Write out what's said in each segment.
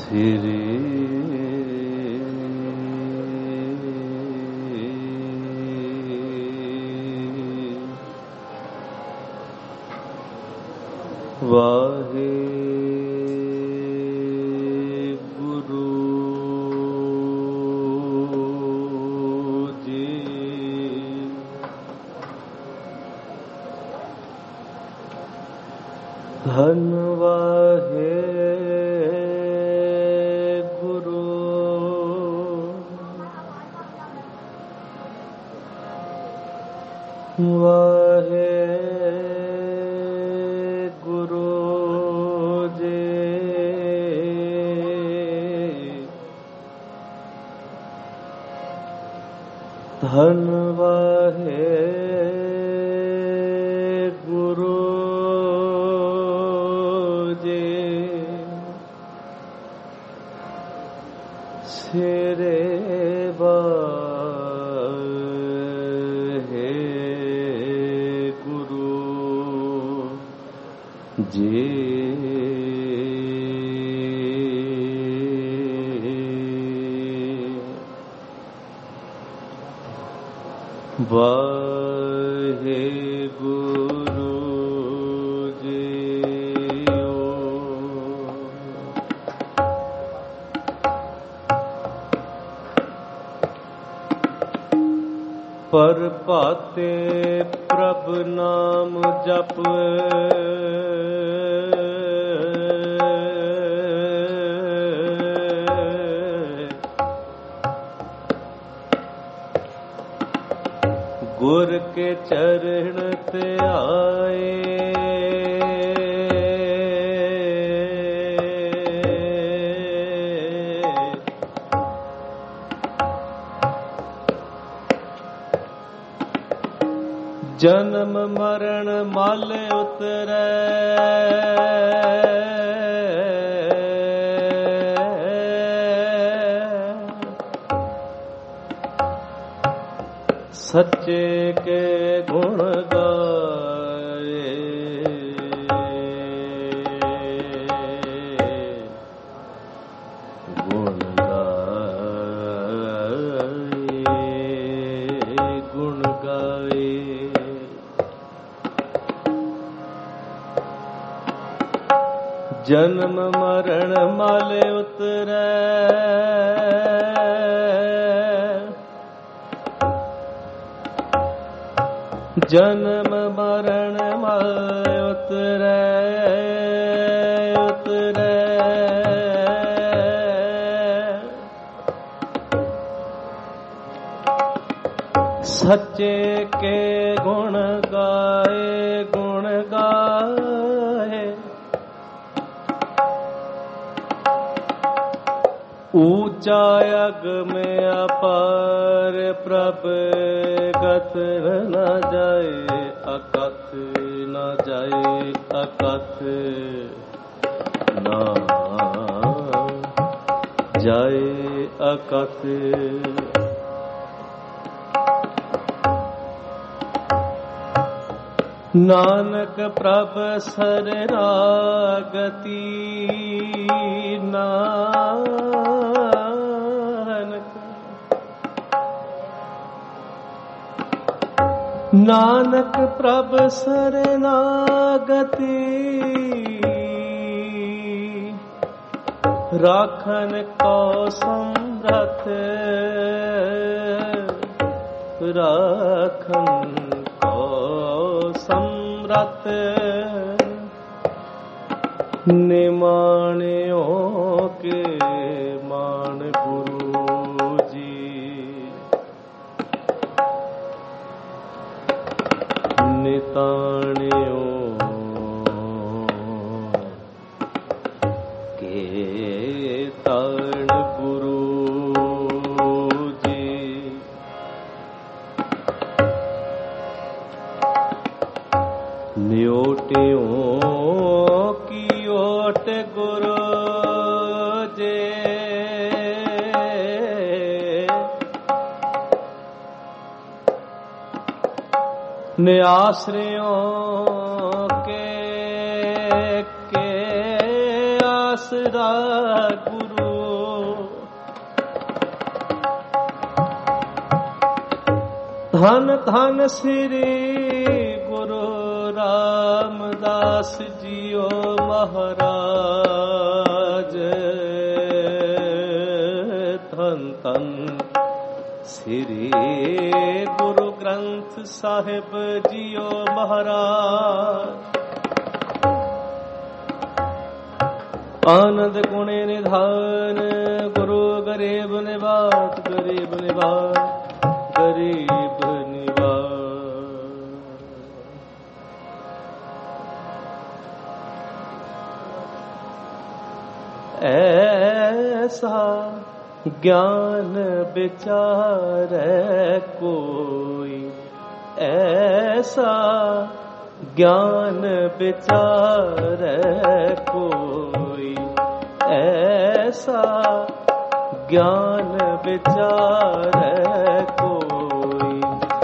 श्री वाहे गुरु जी। धन वाहे गुरु वाहे धन वाहे गुरु जी। सिरे वाहे गुरु जी। वाहे गुरु जीओ। पर पाते प्रभ नाम जप गुर के चरण ते आए। जन्म मरण मल उतरै सच्चे के गुण गाए। गुण गाए गुण गाए। जन्म मरण मल उतरै जन्म मरण मल उतरै उतरै। सच्चे के गुण गाए गुण गाए। ऊंचा अग में अपार प्रभ गत न जाए अकथ न जाए अकथ न जाए अकथ। नानक प्रभ शरणागति नानक प्रभ शरणागति राखन को समरथ राखन को समरथ। निमाणियों के मान गुरु जी। निताणियों के ताण गुरु जी। न्योटियों की ओट गुरु जी। निआश्रयों के आसरा गुरु धन धन श्री गुरु रामदास जियो महाराज। धन धन श्री गुरु ग्रंथ साहिब जियो महाराज। आनंद गुणे निधान गुरु गरीब निवास, गरीब निवास, गरीब निवास। ऐसा ज्ञान विचारे कोई, ऐसा ज्ञान विचारे कोई, ऐसा ज्ञान विचारे कोई,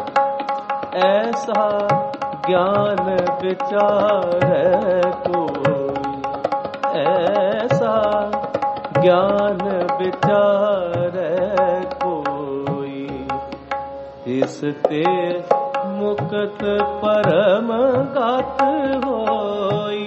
ऐसा ज्ञान विचारे कोई, ऐसा ज्ञान विचारे कोई। इसते मुक्त परम गात होई।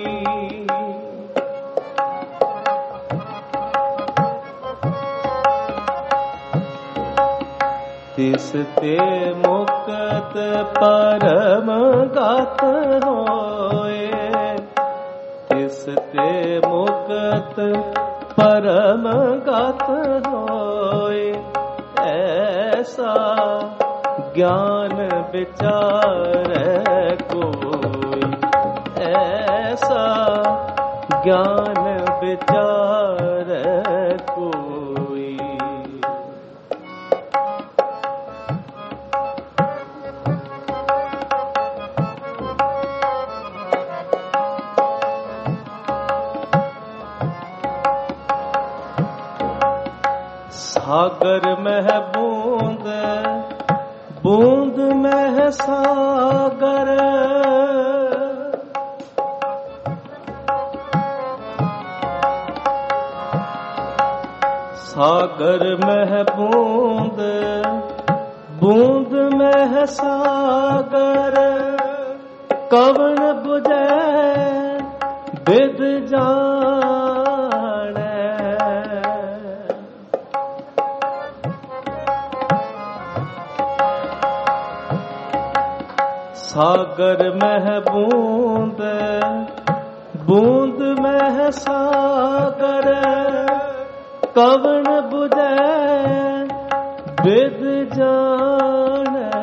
तिसते मुक्त परम गात होए। तिसते मुक्त परम गात होए। ऐसा ज्ञान विचारे कोई, ऐसा ज्ञान विचारे कोई। सागर में बूंद, बूंद में सागर। सागर में बूंद, बूंद में सागर। कवन बुझे विद जाने। सागर में बूंद, बूंद में सागर। कवन बुझे विद जाने।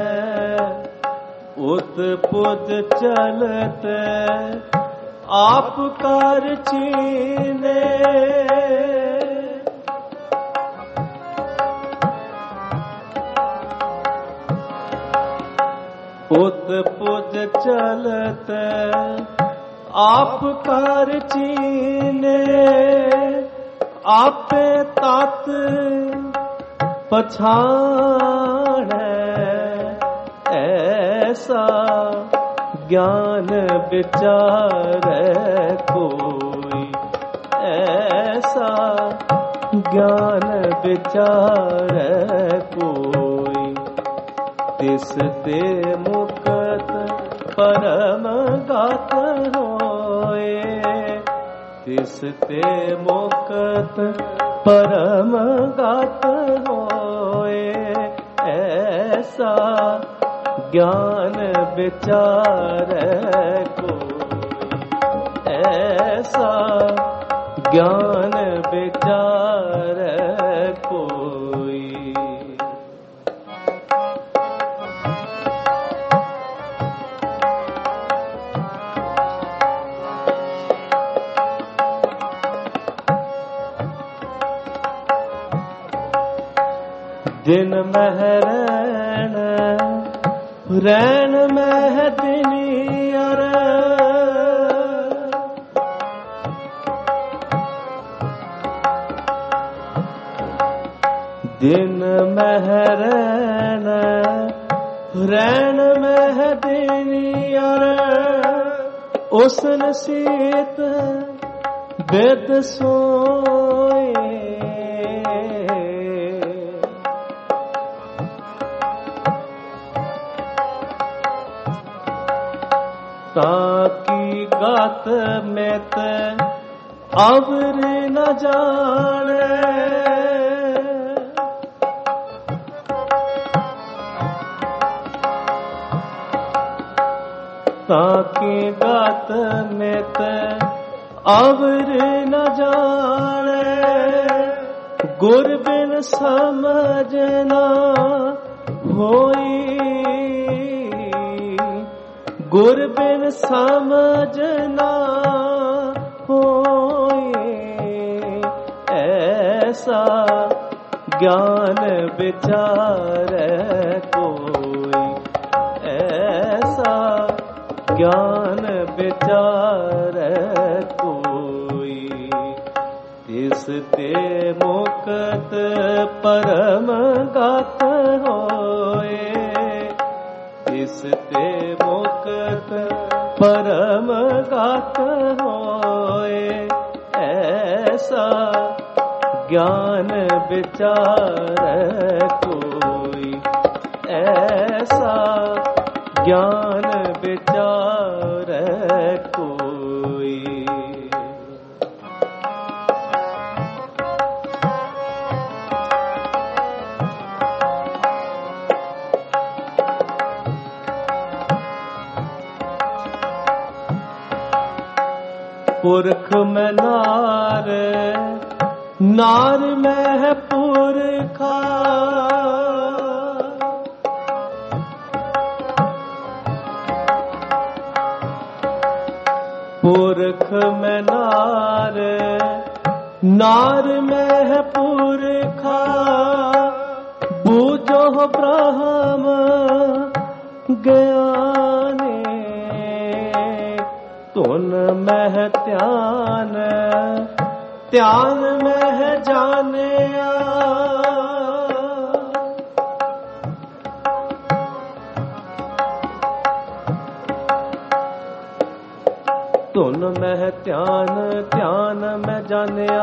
उत पुत चलते आप कर चीने। उत पुत चलते आप कर चीने। आपे तात पछाणे। ऐसा ज्ञान विचारे कोई, ऐसा ज्ञान विचारे कोई। तिसते मुक्त परम गात होए। तिसते मुक्त परम गात होए। ऐसा ज्ञान विचारे कोई, ऐसा ज्ञान विचारे कोई। दिन मह रैन, रैन मह दिनियर। दिन मह रैन, रैन मह दिनियर। उसन सीत बेद सोए। ताकी गात मैत अवर न जाने। ताके गात मैत अवर न जाने। गुर बिन समझना होई, गुर बिन समझना होई। ऐसा ज्ञान विचारे कोई, ऐसा ज्ञान विचारे कोई। तिस ते मुक्त परम गत होए, तिस ते मुक्त परम गत होए। ऐसा ज्ञान विचारे कोई, ऐसा ज्ञान विचारे कोई। पुरख में नार, नार में पुरखा। पुरख में नार, नार में पुरखा। बूझो ब्रह्म ज्ञाने, तुन मह ध्यान, ध्यान मह जानिया। तुन मह ध्यान, ध्यान में जानिया।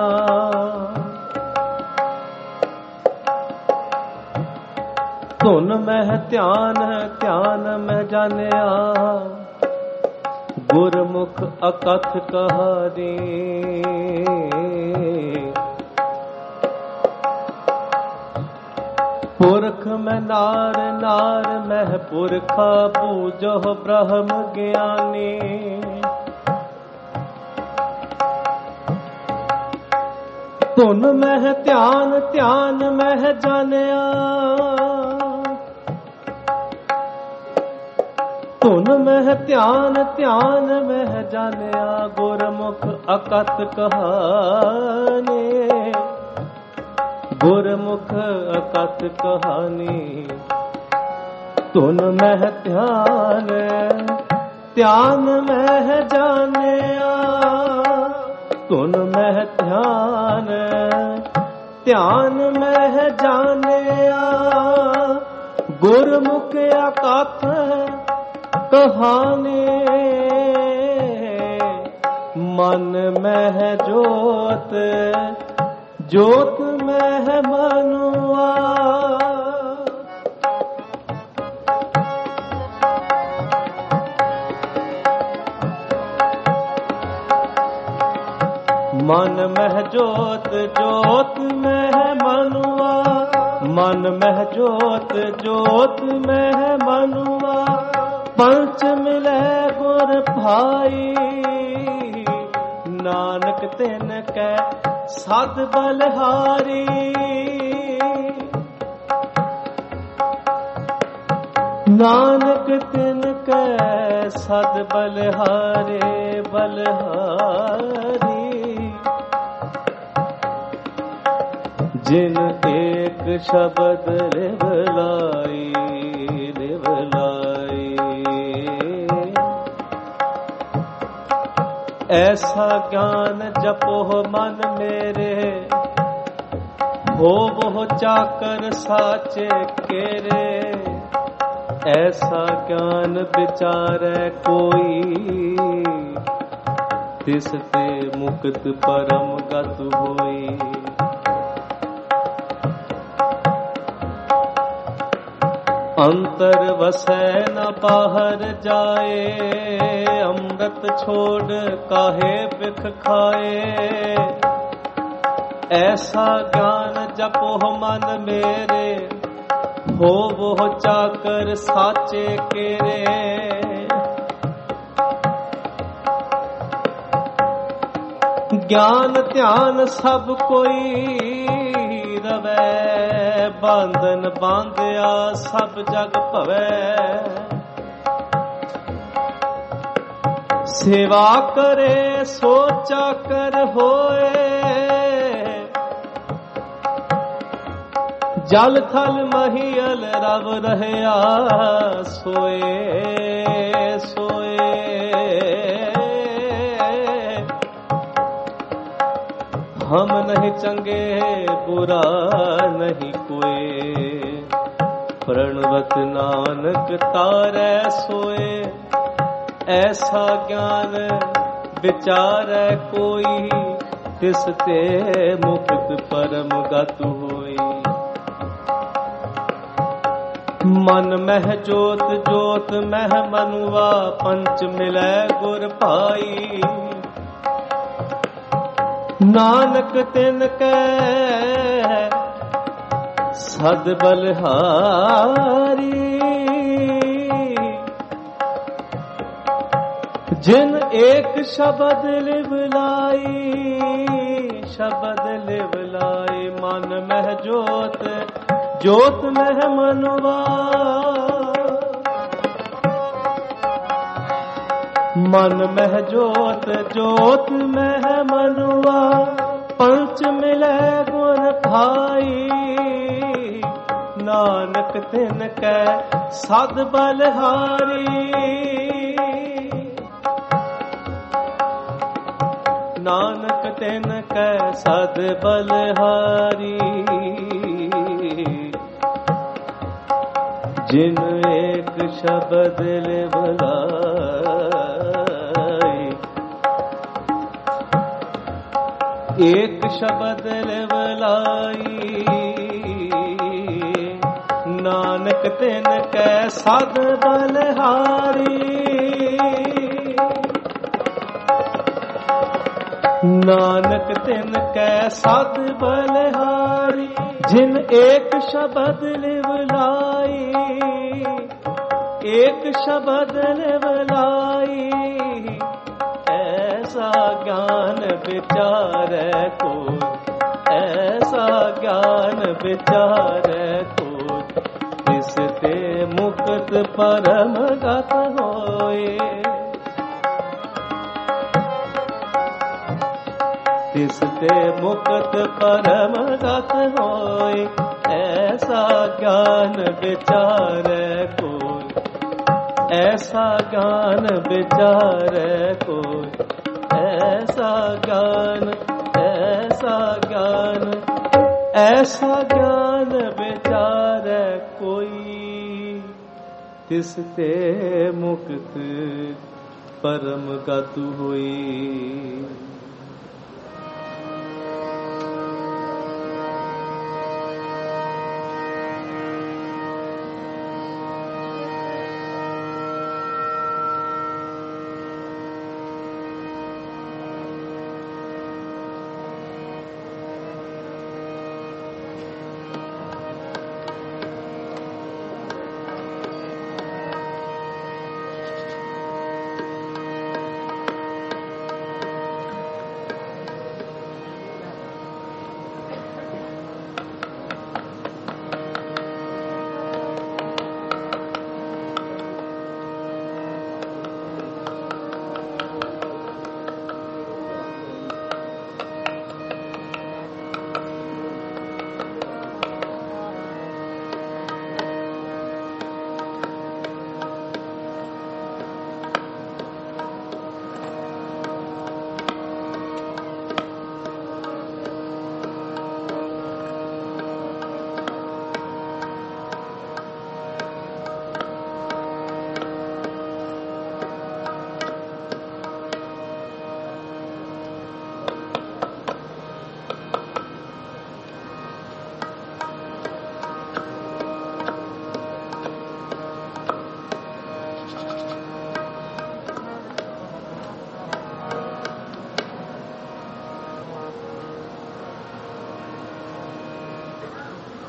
तुन मह ध्यान, ध्यान में जानिया। गुरमुख अकथ कहानी, पुरख में नार, नार में पुरखा। बूझो ब्रह्म ज्ञानी, तुन मह ध्यान, ध्यान मह जानिया। तुन मह ध्यान, ध्यान मह जानिया। गुरमुख अकथ कहानी, गुरमुख अकथ कहानी। तुन मह ध्यान, ध्यान मह जानिया। तुन मह ध्यान, ध्यान मह जानिया। गुरमुख अकथ कहानी। मन मह जोत, जोत मह मनुआ। मन मह जोत, जोत मह मनुआ। मन मह जोत, जोत मह मनुआ। पंच मिले गुर भाई, नानक तिन कै सद बलहारी। नानक तिन कै सद बलहारे, बलहारी। जिन एक शब्द लिवलाई, लिवलाई। ऐसा ज्ञान जपो मन मेरे, हो वो चाकर साचे केरे। ऐसा ज्ञान विचारे कोई, तिस ते मुक्त परम गत होई। अंतर वसै न बाहर जाए, अमृत छोड़ काहे बिख खाए। ऐसा ज्ञान जपो मन मेरे, हो वो चाकर साचे केरे। ज्ञान ध्यान सब कोई रवै, बांधन बांधिया सब जग भवै। सेवा करे सो चाकर होए, जल थल महियल रव रहया सोए सोए। हम नहीं चंगे बुरा नहीं कोई, प्रणवत नानक तारै सोए। ऐसा ज्ञान विचारै कोई, तिस ते मुक्त परम गत होई। मन मह जोत जोत मह मनुआ, पंच मिलै गुर भाई। नानक तिन कै सद बलिहारी, जिन एक शब्द लिव लाई, शब्द लिव लाई। मन मह जोत जोत मह मनुआ, मन मह जोत जोत मह मनुआ। पंच मिलै गुण भाई, नानक तिन कै सद बलिहारी। नानक तिन कै सद बलिहारी, जिन एक शब्द लिव लाई। एक शब्द लिव लाई, नानक तिन कै सद बलिहारी। नानक तिन कै सद बलिहारी, जिन एक शब्द लिव लाई। एक शब्द लिव लाई, ऐसा ज्ञान विचारै को, ऐसा ज्ञान विचारै को। तिस ते मुक्त परम गत होए। तिस ते मुक्त परम गत होए। ऐसा ज्ञान विचारै कोई, ऐसा ज्ञान विचारै कोई। ऐसा ज्ञान, ऐसा ज्ञान, ऐसा ज्ञान विचारै कोई। तिस ते मुक्त परम गत होई।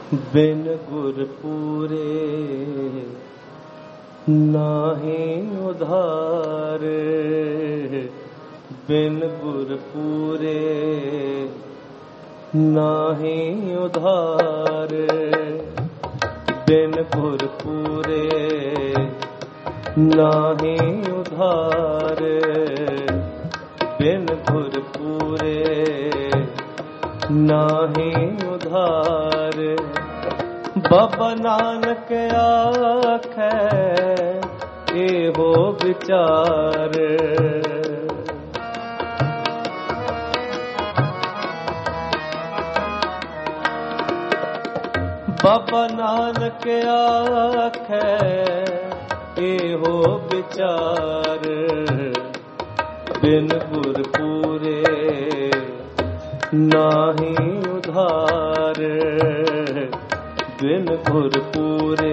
बिन गुर पूरे नाहि उधार। बिन गुर पूरे नाहि उधार। बिन गुर पूरे नाहि उधार। बिन गुर पूरे नाहि उधार। बाबा नानक आखै एहो विचार। बाबा नानक आखै एहो विचार। बिन गुर पूरे नाहि उधार। बिन गुर पूरे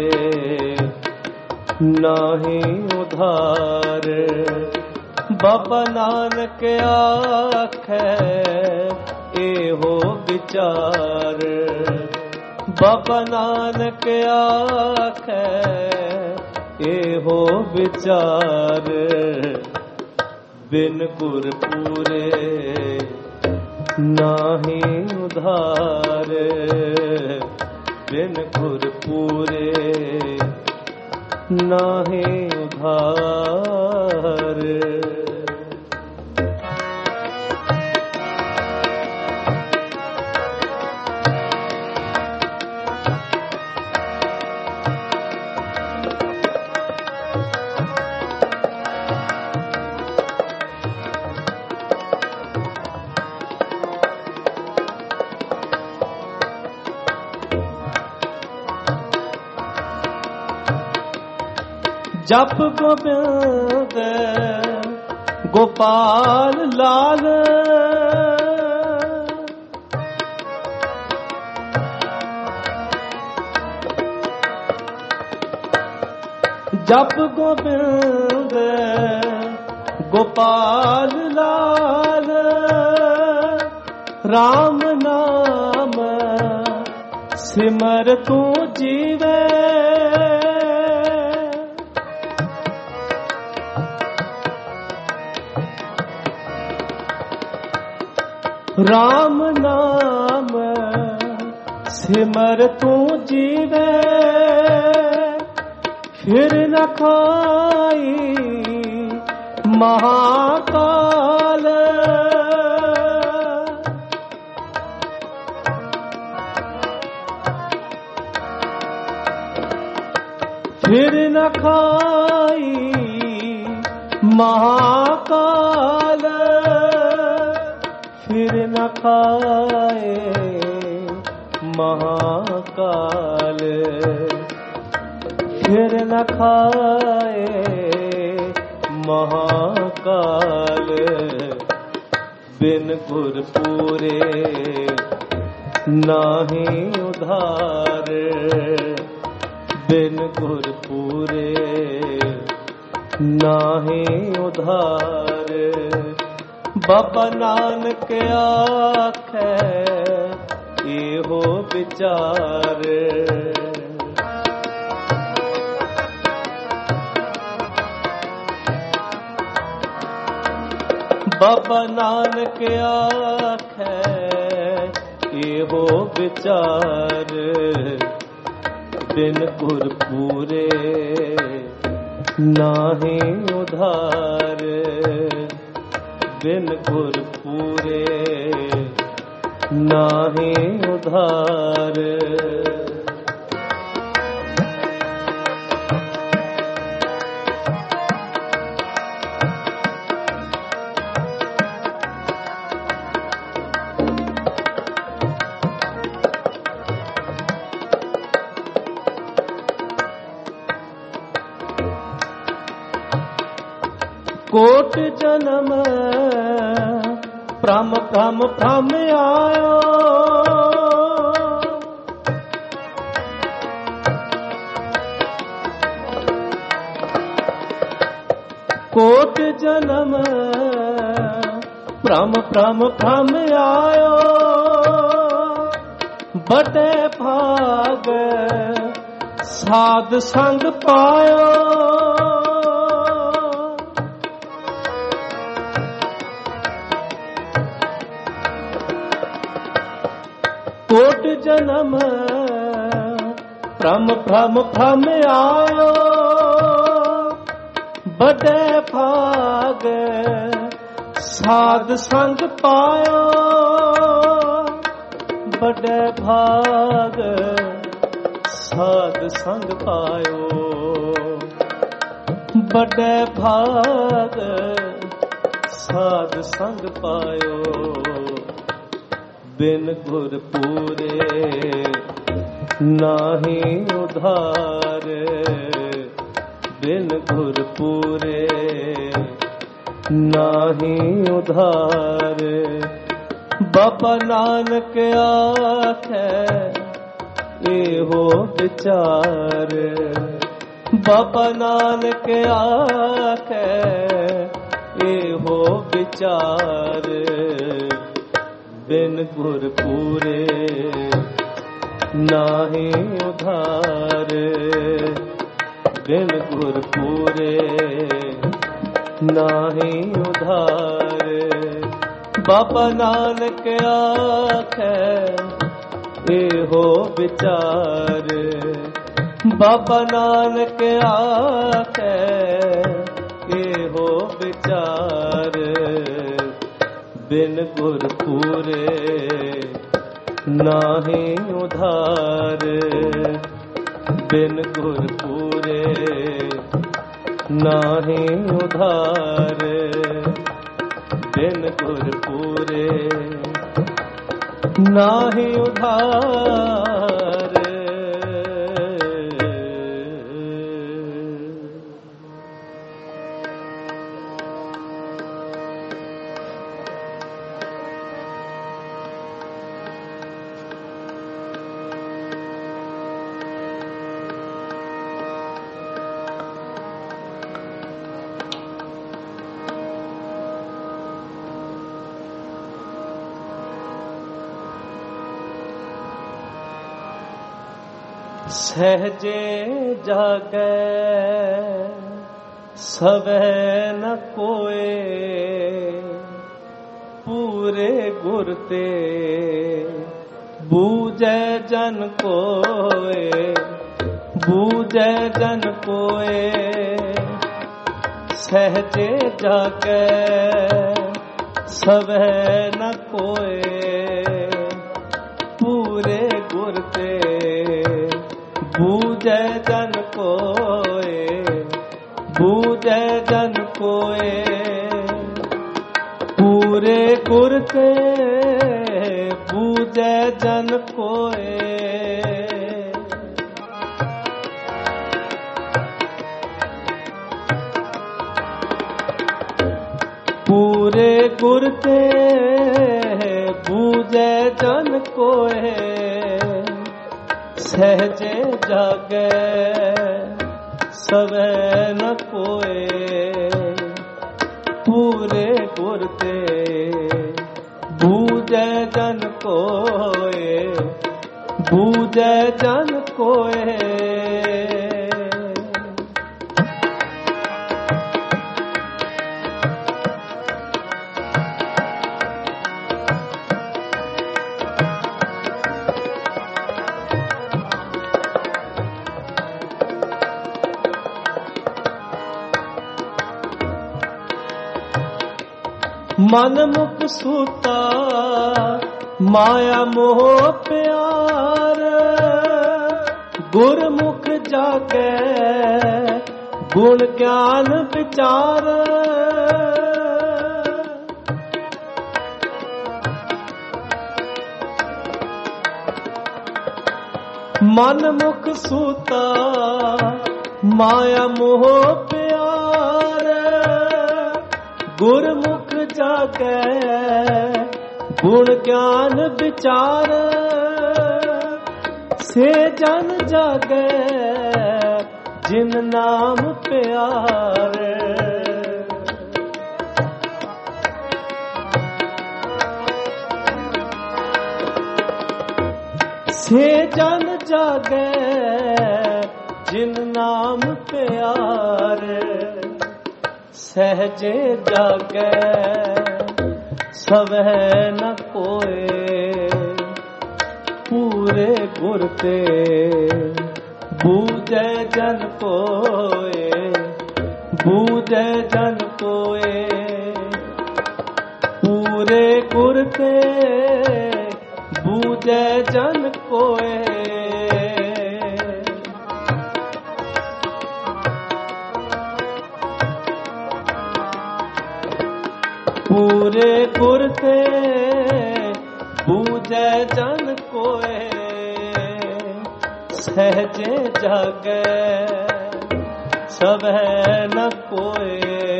नाहि उधार। बाबा नानक आखै एहो विचार। बाबा नानक आखै एहो विचार। बिन गुर पूरे नाहि उधार। बिन गुर पूरे नाहि उधार। जप गोबिंद गोपाल लाल। जप गोबिंद गोपाल लाल। राम नाम सिमर तू जीवे। राम नाम सिमर तू जीवे। फिर न खाई महाकाल। फिर न खाई महाकाल। फिर न खाए महाकाल। फिर न खाए महाकाल। बिन गुर पूरे नाहि उधार। बिन गुर पूरे नाहि उधार। बाबा नानक आखै एहो विचार। बाबा नानक आखै एहो विचार। बिन गुर पूरे नाहि उधार। बिन गुर पूरे नाहि उधार। कोट जन्म भ्रम भ्रम भ्रम आयो। कोट जन्म भ्रम भ्रम भ्रम आयो। ਬੜੇ ਭਾਗ ਸਾਧ ਸੰਗ ਪਾਇਓ। ਕੋਟ ਜਨਮ ਭ੍ਰਮ ਭ੍ਰਮ ਭ੍ਰਮ ਆਇਓ। ਬੜੇ ਭਾਗ ਸਾਧ ਸੰਗ ਪਾਇਓ। ਬੜੇ ਭਾਗ ਸਾਧ ਸੰਗ ਪਾਇਓ। ਬੜੇ ਭਾਗ ਸਾਧ ਸੰਗ ਪਾਇਓ। ਬਿਨ ਗੁਰ ਪੂਰੇ ਨਾਹੀ ਉਧਾਰ। ਬਿਨ ਗੁਰ ਪੂਰੇ ਨਾਹੀ ਉਧਾਰ। ਬਾਬਾ ਨਾਨਕ ਆਖੈ ਇਹੋ ਵਿਚਾਰ। ਬਾਬਾ ਨਾਨਕ ਆਖੈ ਇਹੋ ਵਿਚਾਰ। ਬਿਨ ਗੁਰ ਪੂਰੇ ਨਾਹੀ ਉਧਾਰ। ਬਿਨ ਗੁਰ ਪੂਰੇ ਨਾਹੀ ਉਧਾਰ। ਬਾਬਾ ਨਾਨਕ ਆਖੈ ਇਹੋ ਵਿਚਾਰ। ਬਾਬਾ ਨਾਨਕ ਆਖੈ ਇਹੋ ਵਿਚਾਰ। ਬਿਨ ਗੁਰ ਪੂਰੇ ਨਾਹੀ ਉਧਾਰ। ਬਿਨ ਗੁਰ ਪੂਰੇ ਨਾਹੀ ਉਧਾਰ। ਬਿਨ ਗੁਰ ਪੂਰੇ ਨਾਹੀ ਉਧਾਰ। ਸਹਜੇ ਜਾਗੈ ਸਵੈ ਨ ਕੋਏ। ਪੂਰੇ ਗੁਰ ਤੇ ਬੂਝੈ ਜਨ ਕੋਏ। ਬੂਝੈ ਜਨ ਕੋਏ। ਸਹਜੇ ਜਾਗੈ ਸਵੈ ਨ ਕੋਏ। ਪੂਰੇ ਗੁਰ ਤੇ ਬੂਝੈ ਜਨ ਕੋਏ। ਬੂਝੈ ਜਨ ਕੋਏ। ਪੂਰੇ ਗੁਰ ਤੇ ਬੂਝੈ ਜਨ ਕੋਏ। ਪੂਰੇ ਗੁਰ ਤੇ ਬੂਝੈ ਜਨ ਕੋਏ। ਸਹਜੇ ਜਾਗੈ ਸਵੈ ਨ ਕੋਏ। ਪੂਰੇ ਗੁਰ ਤੇ ਬੂਝੈ ਜਨ ਕੋਏ। ਬੂਝੈ ਜਨ ਕੋਏ। ਮਨ ਮੁਖ ਸੂਤਾ ਮਾਇਆ ਮੋਹ ਪਿਆਰ। ਗੁਰਮੁਖ ਜਾਗੈ ਗੁਣ ਗਿਆਨ ਵਿਚਾਰ। ਮਨ ਮੁਖ ਸੂਤਾ ਮਾਇਆ ਮੋਹ ਪਿਆਰ। ਗੁਰਮੁਖ ਜਾਗੈ ਗੁਣ ਗਿਆਨ ਵਿਚਾਰ। ਸੇ ਜਨ ਜਾਗੈ ਜਿਨ ਨਾਮ ਪਿਆਰ। छे जन जागे जिन नाम प्यारे, सहजे जागे सवह न कोय, पूरे गुर ते बूझे जन कोय, बूझे जन कोय, पूरे गुर ते बूझे जन कोय। पूरे गुर ते बूझे जन कोय, सहजे जागे सवह न कोय,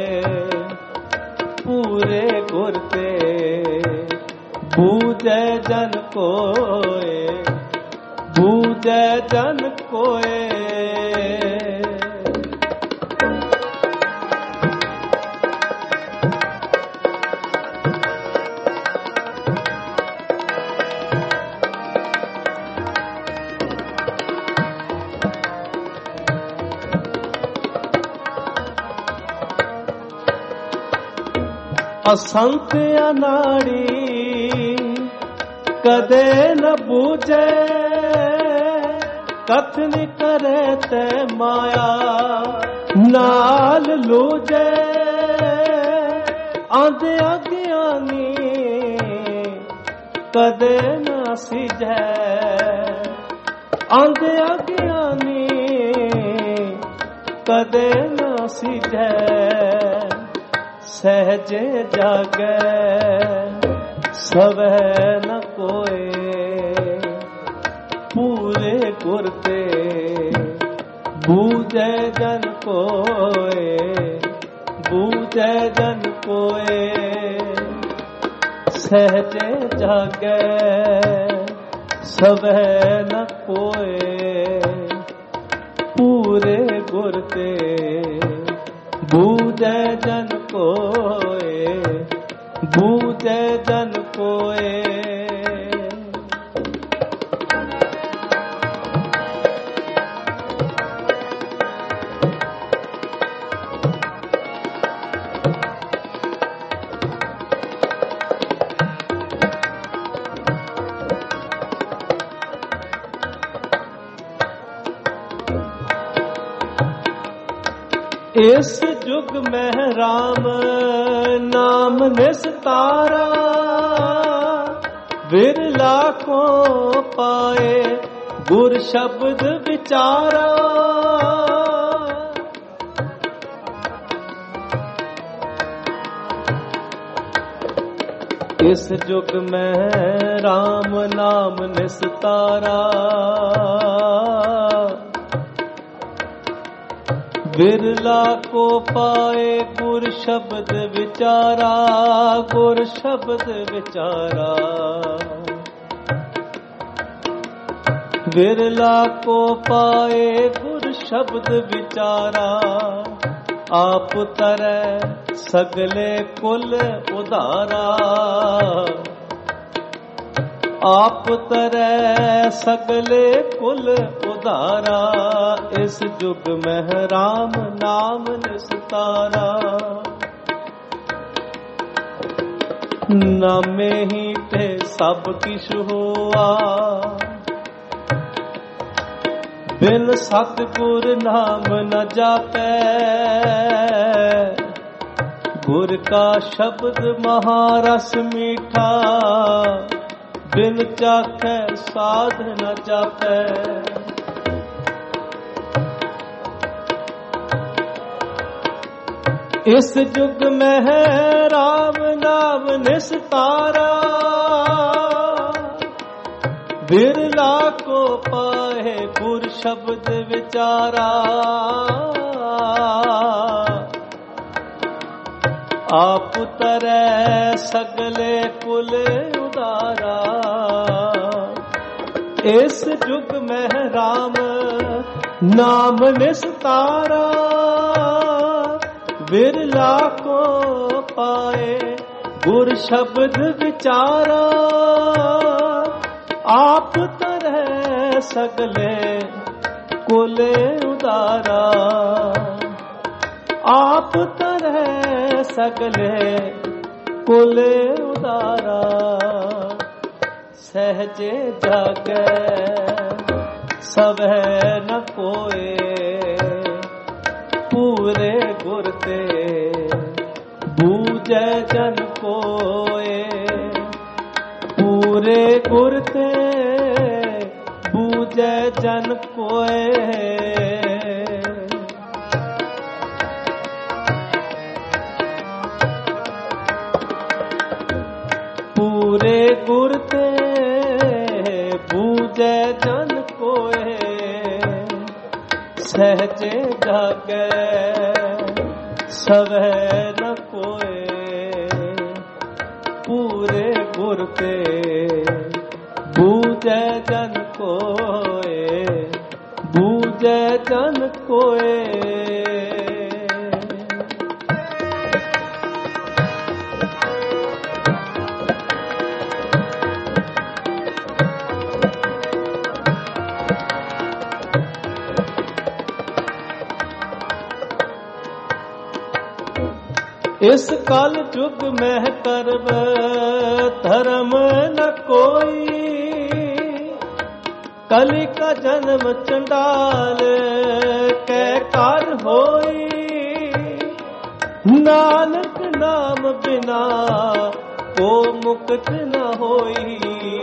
पूरे गुर ते बूझे जन कोय, बूझे जन कोय। असंत अनाड़ी कदे न बूझे, कथन करे ते माया नाल लूझे, आंधे अज्ञानी कदे न सिझे, आंधे अज्ञानी कदे न सिझे, सहजे जागे सवह न कोय, पूरे गुर ते बूझे जन कोय, बूझे जन कोय, सहजे जागे सवह न कोय, पूरे गुर ते बूझे जन कोय, बूझे जन कोय। इस जुग में राम नाम निस्तारा, विरला को पाए गुर शब्द विचारा। इस जुग में राम नाम निस्तारा, बिरला को पाए गुर शब्द विचारा, गुर शब्द विचारा। बिरला को पाए गुर शब्द विचारा, आप तरै सगले कुल उदारा। आप तरै सगले कुल उदारा, इस जुग में राम नाम निस्तारा। नामे ही ते सब किश होआ, बिन सतगुर नाम न जापै। गुर का शब्द महारस मीठा, बिन चाखै साध न जापै। इस जुग में है राम नाम निस्तारा, बिरला को पाए गुर शब्द विचारा। आप तरै सगले कुल उदारा, इस जुग में राम नाम निस्तारा। बिरला को पाए गुर शब्द विचारा, आप तरह सगले कुले उदारा, आप तरह सगले कुले उदारा। सहजे जागे सवै न कोए, पूरे गुर ते बूझे जन कोए। पूरे गुर ते बूझे जन कोए। पूरे गुर ते बूझे जन कोए। सहजे जागे सवै न कोए, पूरे गुर ते बूझे जन कोए। बूझे जन कोए। इस काल जुग में करब धर्म न कोई, कलि का जन्म चंडाल कै कार होई। नानक नाम बिना को मुक्त न होई।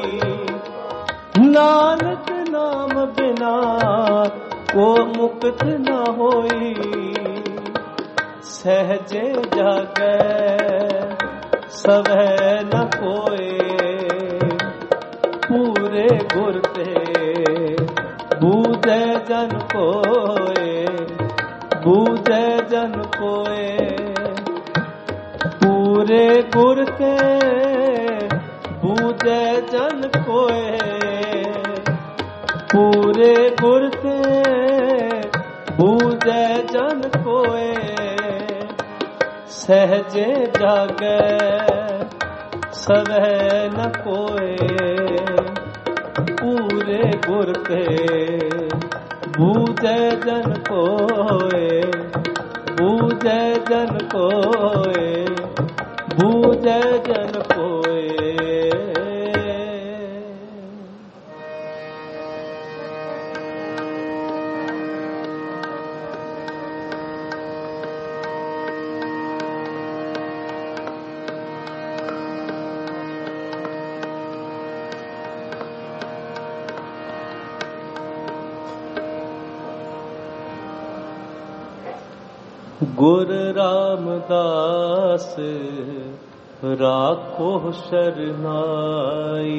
नानक नाम बिना को मुक्त न होई। सहजे जागे सवै न कोए, पूरे गुर ते बूझे जन कोए। बूझे जन कोए। पूरे गुर ते बूझे जन कोए। पूरे गुर ते बूझे जन कोए। सहजे जागे सवै न कोए, पूरे गुर ते बूझे जन कोए। बूझे जन कोए। बूझे जन कोए। गुर रामदास राखो शरनाई।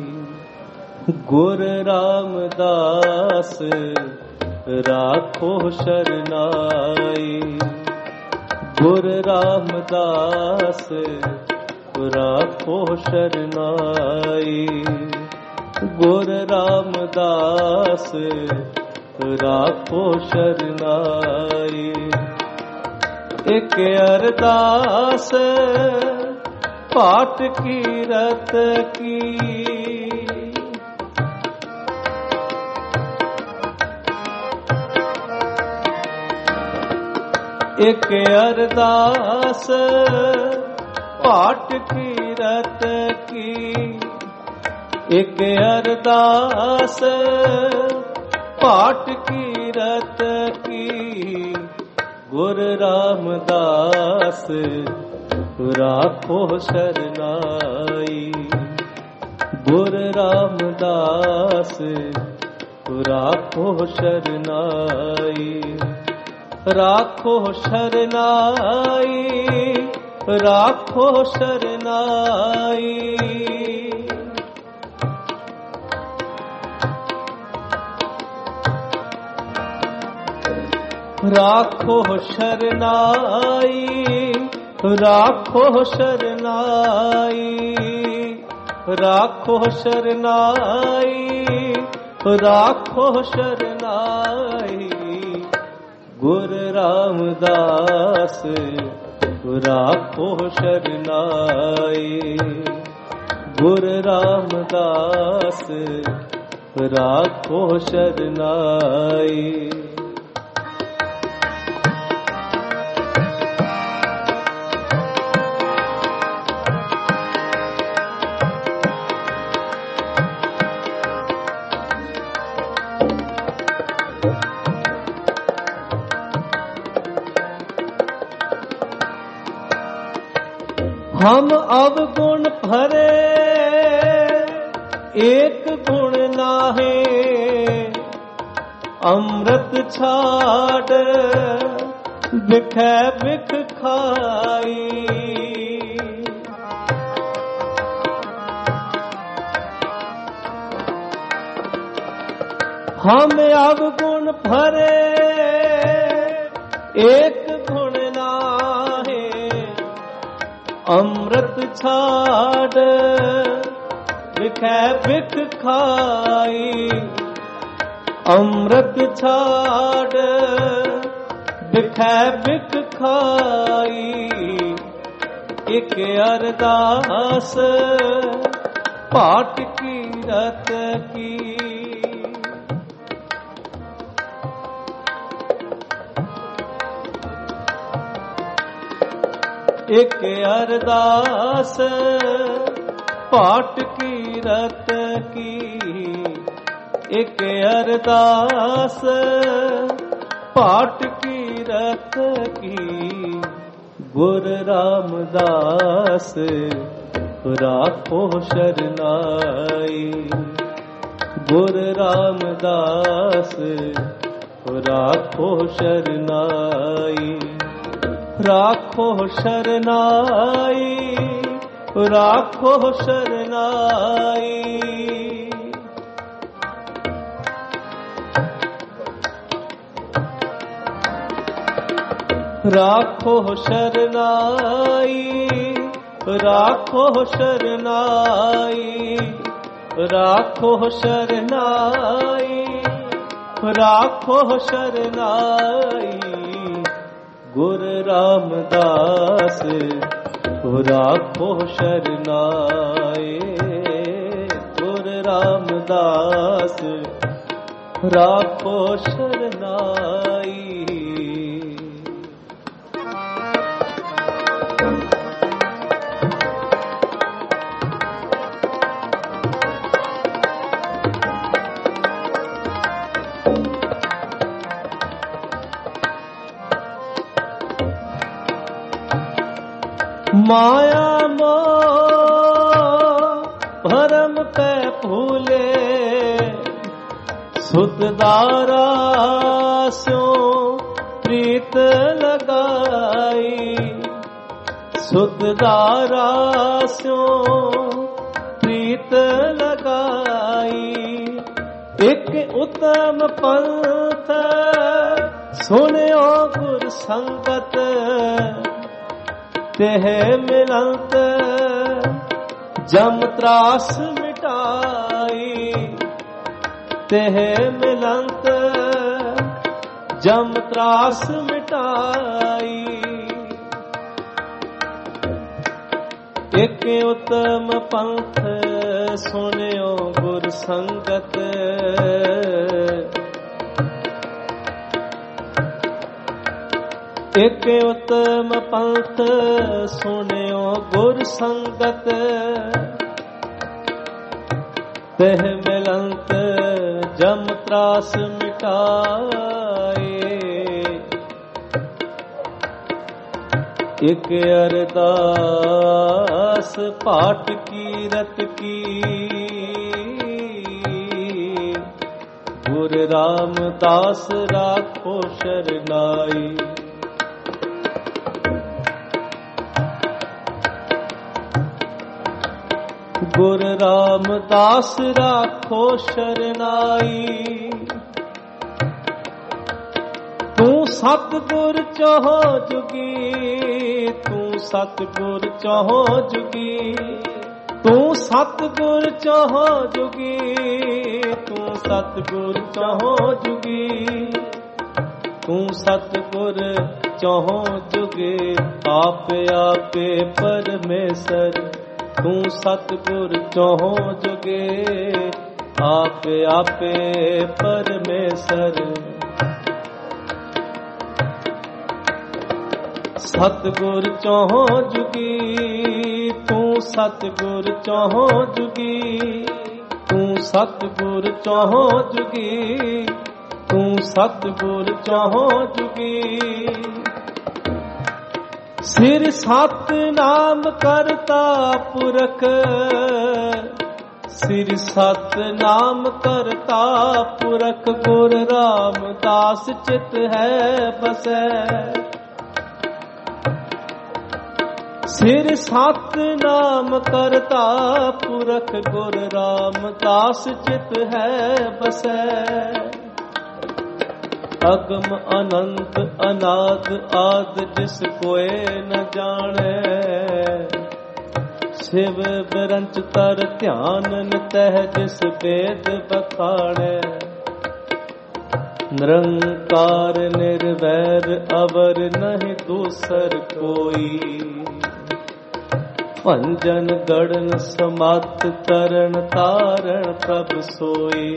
गुर रामदास राखो शरनाई। गुर रामदास राखो शरनाई। गुर रामदास राखो शरनाई। एक अरदास पाठ कीरत की। एक अरदास पाठ कीरत की। एक अरदास पाठ कीरत की। गुर रामदास राखो शरनाई। गुर रामदास राखो शरनाई। राखो शरनाई। राखो शरनाई। राखो शरनाई। राखो शरनाई। राखो शरनाई। राखो शरनाई। गुर रामदास राखो शरनाई। गुर रामदास राखो शरनाई। हम अवगुण भरे एक गुण नाहे, अमृत छाड़ बिखै बिख खाई। हम अवगुण भरे एक गुण नाहे, अमृत छाड़ बिखै बिख खाई। अमृत छाड़ बिखै बिख खाई। एक अरदास पाठ की रत की, एक अरदास पाठ की रत की। एक अरदास पाठ की रत की। गुर रामदास राखो शरनाई। गुर रामदास राखो शरनाई। राखो शरनाई, राखो शरनाई। राखो शरनाई, राखो शरनाई। राखो शरनाई, राखो शरनाई। गुर रामदास राखो शरनाई। गुर रामदास राखो शरनाई। माया मोह भरम पे फूले, सुतदारा स्यों प्रीत लगाई। सुतदारा स्यों प्रीत लगाई। एक उत्तम पंथ सुनियो गुर संगत, तेह मिलंत जम त्रास मिटाई। तेह मिलंत जम त्रास मिटाई। एक उत्तम पंथ सुनियो गुर संगत, एक उत्तम पंथ सुनियो गुर संगत। तेह मिलंत जम त्रास मिटाए। एक अरदास पाठ की रत की। गुर रामदास राखो शरनाई। गुर रामदास राखो शरनाई। तू सतगुर चहो जुगी, तू सतगुर चहो जुगी। तू सतगुर चहो जुगी, तू सतगुर चहो जुगी। तू सतगुर चहो जुगे, आपे आपे परमेश्वर। तू सतगुर चहो जुगे, ਆਪੇ ਆਪੇ ਪਰਮੇਸ਼ਰ। ਸਤਿਗੁਰ ਚੌਹਾਂ ਜੁਗੀ ਤੂੰ, ਸਤਿਗੁਰ ਚੌਹਾਂ ਜੁਗੀ ਤੂੰ, ਸਤਿਗੁਰ ਚੌਹਾਂ ਜੁਗੀ ਤੂੰ, ਸਤਿਗੁਰ ਚੌਹਾਂ ਜੁਗੀ। ਸਿਰ ਸਤਿਨਾਮ ਕਰਤਾ ਪੁਰਖ, ਸਿਰ ਸਤਿਨਾਮ ਕਰਤਾ ਪੁਰਖ। ਗੁਰ ਰਾਮਦਾਸ ਚਿਤ ਹੈ ਬਸੈ, ਸਿਰ ਸਤਿਨਾਮ ਕਰਤਾ ਪੁਰਖ। ਗੁਰ ਰਾਮਦਾਸ ਚਿਤ ਹੈ ਬਸੈ। ਅਗਮ ਅਨੰਤ ਅਨਾਦ ਆਦ ਜਿਸ ਕੋਏ ਨ ਜਾਣੈ। ਸਿਵ ਬਿਰੰਚ ਤਰ ਧਿਆਨ ਨਿਤਹਿ ਜਿਸ ਭੇਦ ਬਖਾਣੈ। ਨਿਰੰਕਾਰ ਨਿਰਵੈਰ ਅਵਰ ਨਹੀਂ ਦੂਸਰ ਕੋਈ। ਭੰਜਨ ਗੜਨ ਸਮਤ ਤਰਨ ਤਾਰਨ ਪ੍ਰਭ ਸੋਈ।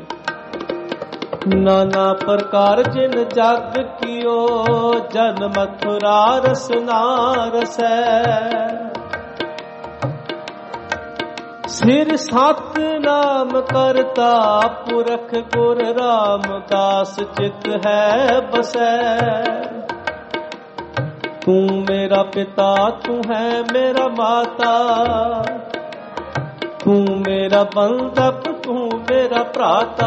ਨਾਨਾ ਪ੍ਰਕਾਰ ਜਿਨ ਜਗ ਕੀਓ, ਜਨ ਮਥੁਰਾ ਰਸ ਨਾ ਰਸੈ। ਸਿਰ ਸਤਿਨਾਮ ਕਰਤਾ ਪੁਰਖ। ਗੁਰ ਰਾਮਦਾਸ ਚਿਤ ਹੈ ਬਸੈ। ਤੂੰ ਮੇਰਾ ਪਿਤਾ ਤੂੰ ਹੈ ਮੇਰਾ ਮਾਤਾ। ਤੂੰ ਮੇਰਾ ਬੰਧਪ ਤੂੰ ਮੇਰਾ ਭਰਾਤਾ।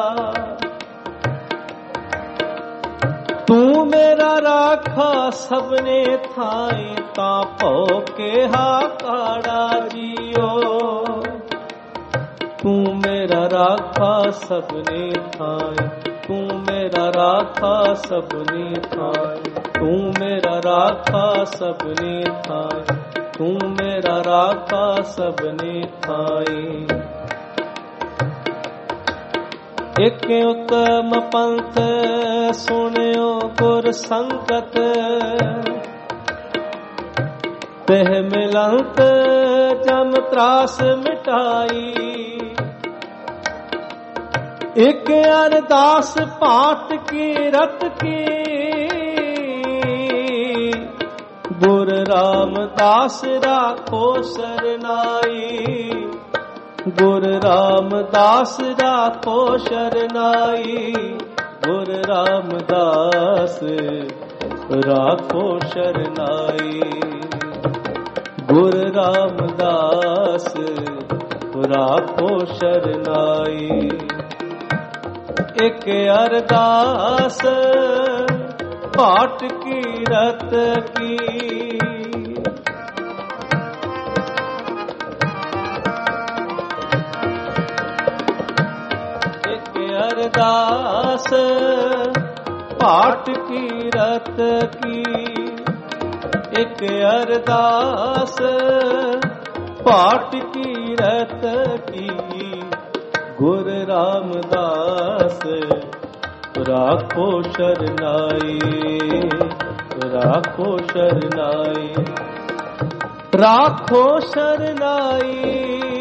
ਤੂੰ ਮੇਰਾ ਰਾਖਾ ਸਭਨੇ ਥਾਈ। ਤਾਂ ਭਉ ਕੇਹਾ ਕਾੜਾ ਜੀਓ। ਤੂੰ ਮੇਰਾ ਰਾਖਾ ਸਭਨੇ ਥਾਈ। ਤੂੰ ਮੇਰਾ ਰਾਖਾ ਸਭਨੇ ਥਾਈ। ਤੂੰ ਮੇਰਾ ਰਾਖਾ ਸਭਨੇ ਥਾਈ। ਤੂੰ ਮੇਰਾ ਰਾਖਾ ਸਭਨੇ ਥਾਈ। ਇਕ ਉਤਮ ਪੰਥ ਸੁਣਿਓ ਗੁਰ ਸੰਗਤ। ਤਿਹ ਮਿਲੰਤ ਜਮ ਤਰਾਸ ਮਿਟਾਈ। ਇਕ ਅਰਦਾਸ ਪਾਠ ਕੀ ਰਤ ਕੀ। ਗੁਰ ਰਾਮਦਾਸ ਰਾਖੋ ਸਰਨਾਈ। ਗੁਰ ਰਾਮਦਾਸ ਰਾਖੋ ਸਰਨਾਈ। ਗੁਰ ਰਾਮਦਾਸ ਰਾਖੋ ਸਰਨਾਈ। ਗੁਰ ਰਾਮਦਾਸ ਰਾਖੋ ਸਰਨਾਈ। ਇਕ ਅਰਦਾਸ ਪਾਠ ਕੀ ਰਤ ਕੀ। ਇਕ ਅਰਦਾਸ ਪਾਠ ਕੀ ਰਤ ਕੀ। ਇਕ ਅਰਦਾਸ ਪਾਠ ਕੀ ਰਤ ਕੀ। ਗੁਰ ਰਾਮਦਾਸ ਰਾਖੋ ਸਰਨਾਈ। ਰਾਖੋ ਸਰਨਾਈ। ਰਾਖੋ ਸਰਨਾਈ।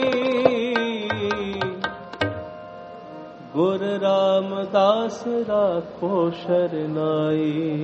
ਗੁਰ ਰਾਮਦਾਸ ਰਾਖੋ ਸਰਨਾਈ।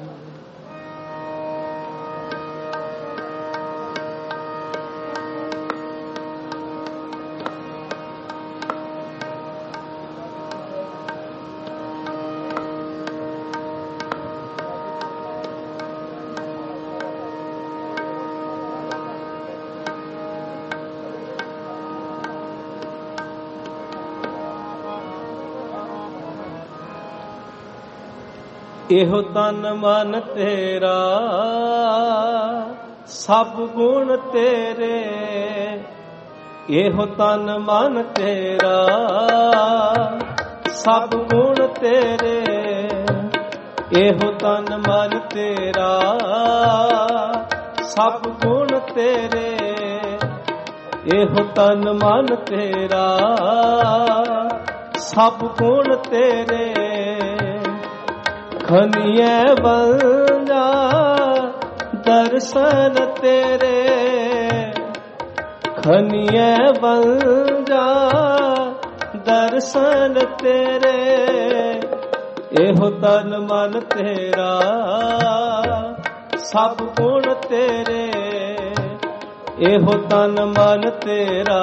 ਇਹੋ ਤਨ ਮਨ ਤੇਰਾ ਸਭ ਗੁਣ ਤੇਰੇ। ਇਹੋ ਤਨ ਮਨ ਤੇਰਾ ਸਭ ਗੁਣ ਤੇਰੇ। ਇਹੋ ਤਨ ਮਨ ਤੇਰਾ ਸਭ ਗੁਣ ਤੇਰੇ। ਇਹੋ ਤਨ ਮਨ ਤੇਰਾ ਸਭ ਗੁਣ ਤੇਰੇ। ਖਨੀਏ ਬੰਦਾ ਦਰਸ਼ਨ ਤੇਰੇ। ਖਨੀਏ ਬੰਦਾ ਦਰਸ਼ਨ ਤੇਰੇ, ਇਹੋ ਤਨ ਮਨ ਤੇਰਾ ਸਭ ਗੁਣ ਤੇਰੇ, ਇਹੋ ਤਨ ਮਨ ਤੇਰਾ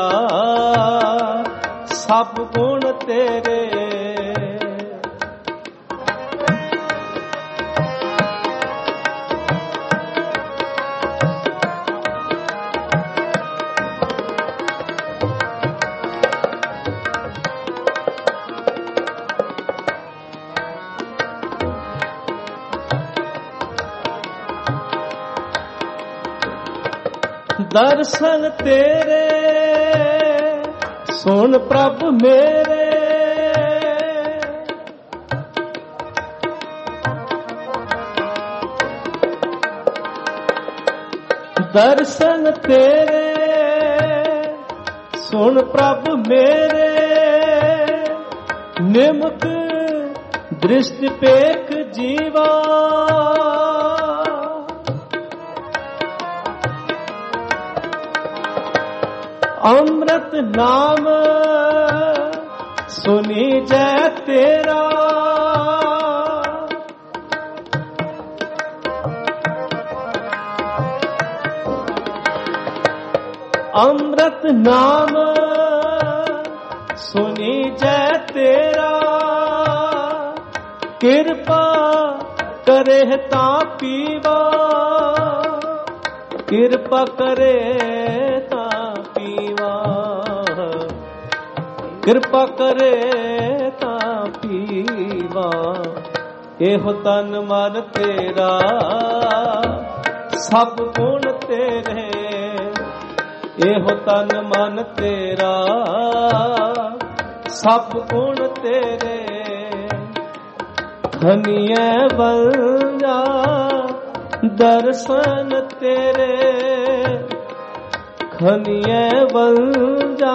ਸਭ ਗੁਣ ਤੇਰੇ। ਦਰਸ਼ਨ ਤੇਰੇ ਸੁਣ ਪ੍ਰਭ ਮੇਰੇ, ਦਰਸ਼ਨ ਤੇਰੇ ਸੁਣ ਪ੍ਰਭ ਮੇਰੇ, ਨਿਮਕ ਦ੍ਰਿਸ਼ਟ ਪੇਖ ਜੀਵਾ, ਅੰਮ੍ਰਿਤ ਨਾਮ ਸੁਨੀ ਜੈ ਤੇਰਾ, ਅੰਮ੍ਰਿਤ ਨਾਮ ਸੁਨੀ ਜੈ ਤੇਰਾ, ਕਿਰਪਾ ਕਰੇ ਤਾਂ ਪੀਵਾ, ਕਿਰਪਾ ਕਰੇ ਕਿਰਪਾ ਕਰੇ ਤਾਂ ਪੀਵਾ, ਇਹੋ ਤਨ ਮਨ ਤੇਰਾ ਸਭ ਗੁਣ ਤੇਰੇ, ਇਹੋ ਤਨ ਮਨ ਤੇਰਾ ਸਭ ਗੁਣ ਤੇਰੇ। ਖਨੀਏ ਬੰਜਾ ਦਰਸ਼ਨ ਤੇਰੇ, ਖਨੀਏ ਬੰਜਾ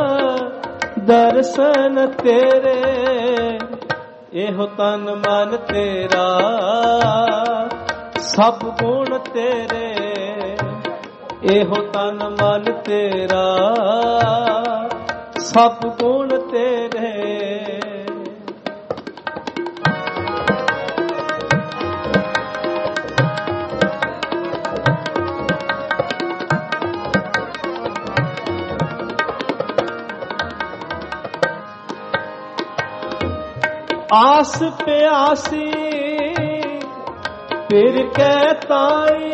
ਦਰਸ਼ਨ ਤੇਰੇ, ਇਹੋ ਤਨ ਮਨ ਤੇਰਾ ਸਭ ਗੁਣ ਤੇਰੇ, ਇਹੋ ਤਨ ਮਨ ਤੇਰਾ ਸਭ ਗੁਣ ਤੇਰੇ। ਆਸ ਪਿਆਸੀ ਫਿਰ ਕਹਿ ਤਾਈ,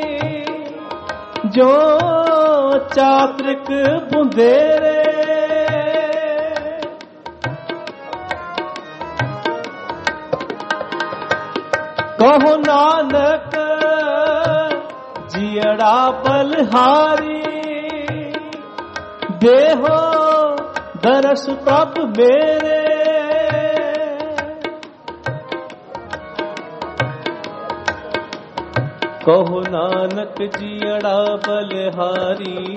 ਜੋ ਚਾਤ੍ਰਿਕ ਬੁੰਧੇਰੇ, ਕਹੋ ਨਾਨਕ ਜੀੜਾ ਬਲਹਾਰੀ, ਦੇਹੋ ਦਰਸ ਪ੍ਰਭ ਮੇਰੇ, ਕਹੋ ਨਾਨਕ ਜੀੜਾ ਬਲਿਹਾਰੀ,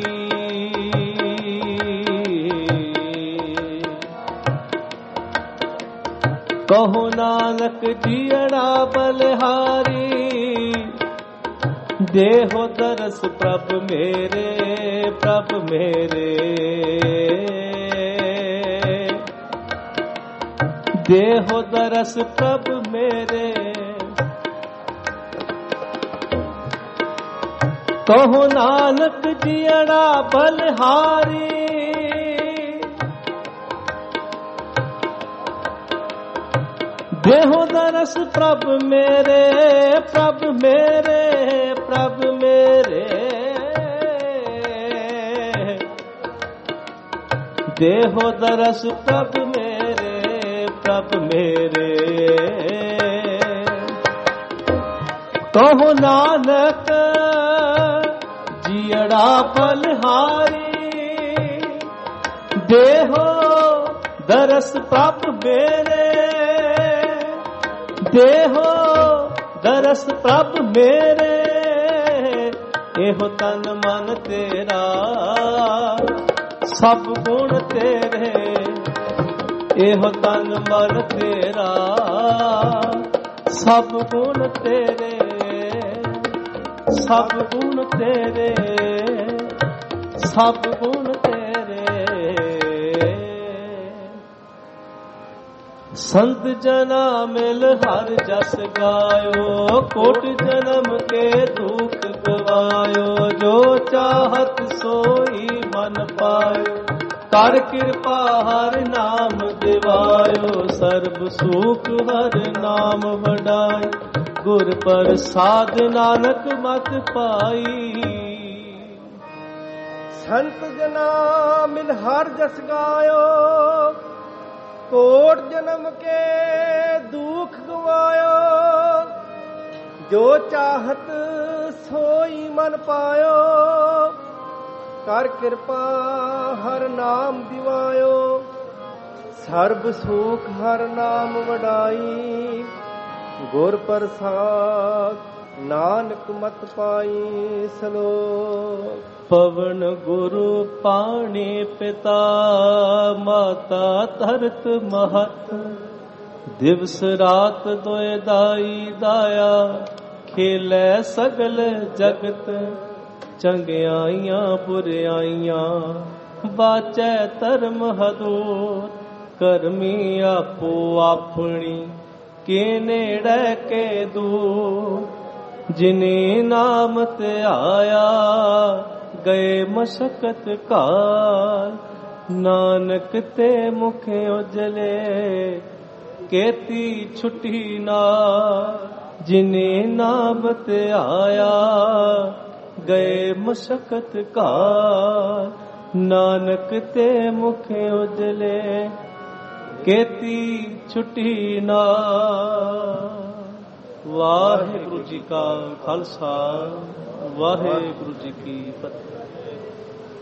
ਕਹੋ ਨਾਨਕ ਜੀੜਾ ਬਲਿਹਾਰੀ, ਦੇਹੋ ਦਰਸ ਪ੍ਰਭ ਮੇਰੇ, ਪ੍ਰਭ ਮੇਰੇ, ਦੇਹੋ ਦਰਸ ਪ੍ਰਭ ਮੇਰੇ, ਕਹੋ ਨਾਨਕ ਜੀੜਾ ਬਲਿਹਾਰੀ, ਦੇਹੋ ਦਰਸ ਪ੍ਰਭ ਮੇਰੇ, ਪ੍ਰਭ ਮੇਰੇ, ਪ੍ਰਭ ਮੇਰੇ, ਦੇਹੋ ਦਰਸ ਪ੍ਰਭ ਮੇਰੇ, ਪ੍ਰਭ ਮੇਰੇ, ਕਹੋ ਨਾਨਕ ਜੀੜਾ ਬਲਿਹਾਰੀ, ਦੇਹੋ ਦਰਸ ਪ੍ਰਭ ਮੇਰੇ, ਦੇਹੋ ਦਰਸ ਪ੍ਰਭ ਮੇਰੇ, ਇਹੋ ਤਨ ਮਨ ਤੇਰਾ ਸਭ ਗੁਣ ਤੇਰੇ, ਇਹੋ ਤਨ ਮਨ ਤੇਰਾ ਸਭ ਗੁਣ ਤੇਰੇ, ਸਭ ਗੁਣ ਤੇਰੇ, ਸਭ ਗੁਣ ਤੇਰੇ। संत जना मिल हर जस गायो, कोट जन्म के दुख गवायो। जो चाहत सोई मन पायो, कर कृपा हर नाम दिवायो। सर्ब सुख हर नाम वडाई, गुर प्रसाद नानक मत पाई। संत जना मिल हर जस गायो, कोट जन्म के दुख गवायो। जो चाहत सोई मन पायो, कर कृपा हर नाम दिवायो। सर्ब सुख हर नाम वडाई, गुर प्रसाद नानक मत पाई। सलोक पवन गुरु पाणी पिता, माता धरत महत। दिवस रात दोए दाई दाया, खेलै सगल जगत। चंगियाइयां बुराइयां, बाचै धर्म हदूर। करमी आपो आपनी, के नेड़े के दूर। जिने नाम ते आया, गए मशक्कत काल। नानक ते मुख उजले, केती छुटी ना। जिने नाम ते आया, गए मशक्कत काल। नानक ते मुख उजले, केती छुटी ना। ਵਾਹਿਗੁਰੂ ਜੀ ਕਾ ਖਾਲਸਾ, ਵਾਹਿਗੁਰੂ ਜੀ ਕੀ ਫਤਿਹ।